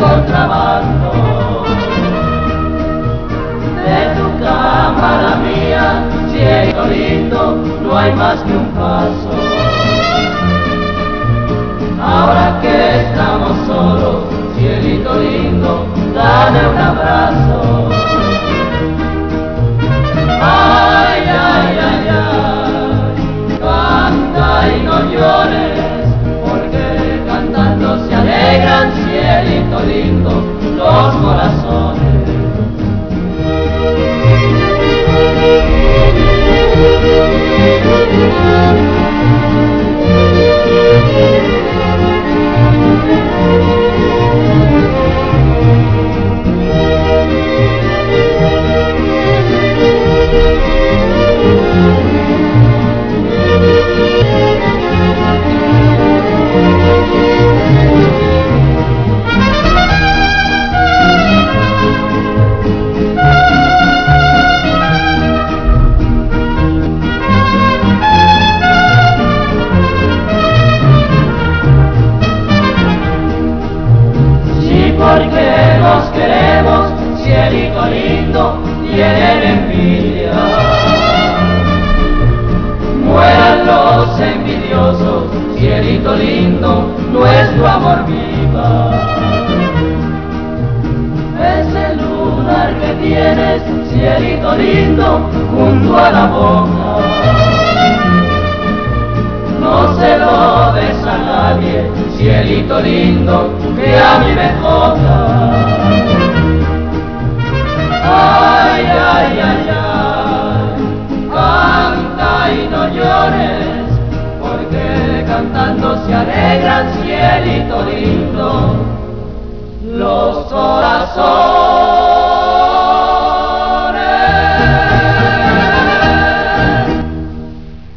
contrabando. De tu cama a la mía, cielo lindo, no hay más que un paso. Ahora que estamos solos, cielito lindo, dame un abrazo. Ay, ay, ay, ay, canta y no llores, porque cantando se alegran, cielito lindo, los corazones. Porque nos queremos, cielito lindo, tienen envidia. Mueran los envidiosos, cielito lindo, nuestro amor viva. Ese lunar que tienes, cielito lindo, junto a la boca, no se lo des a nadie, cielito lindo, que a mí me toca. Ay, ay, ay, ay, canta y no llores, porque cantando se alegran, cielito lindo, los corazones.